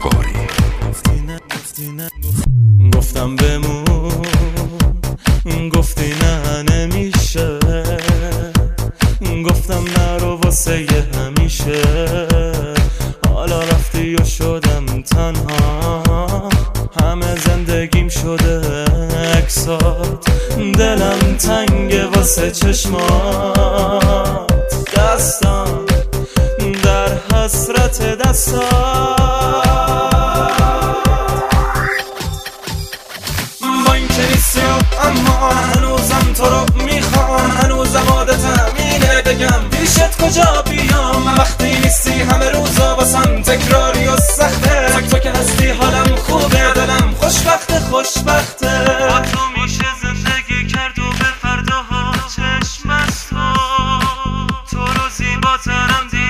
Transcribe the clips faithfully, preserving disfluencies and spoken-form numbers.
نگاری. گفتم بمون، گفتی نه نمیشه، گفتم نرو واسه همیشه، حالا رفتی و شدم تنها، همه زندگیم شده عکسات، دلم تنگه واسه چشمات، دستم در حسرت دستات. با این که نیستی اما هنوزم تو رو میخوام، هنوزم عادتم اینه بگم پیشت کجا بیام، وقتی نیستی همه روزا واسم تکراری و سخته، تک تو که هستی حالم خوبه، دلم خوشبخته خوشبخته. با تو میشه زندگی کرد و به فرداها چشم از تو، تو رو زیباترم دید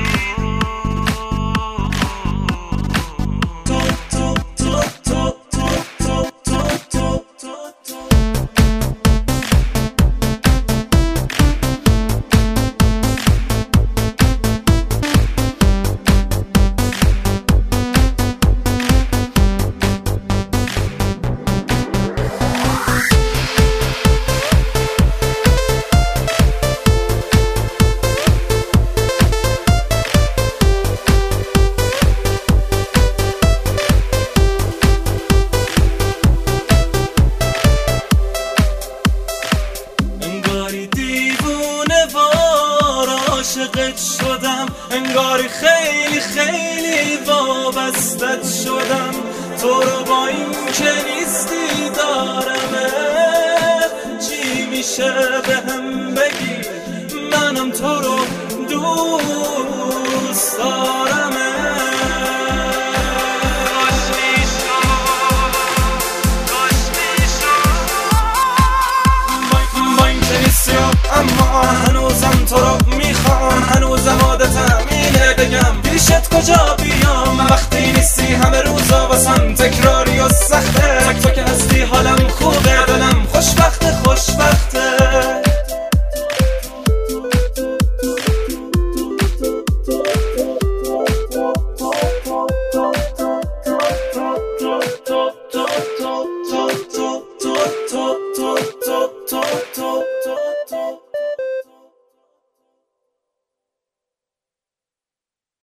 عاشقت شدم، انگاری خیلی خیلی وابستت شدم، تو رو با این که نیستی دارمه، چی میشه به هم بگی منم تو رو دوست دارم.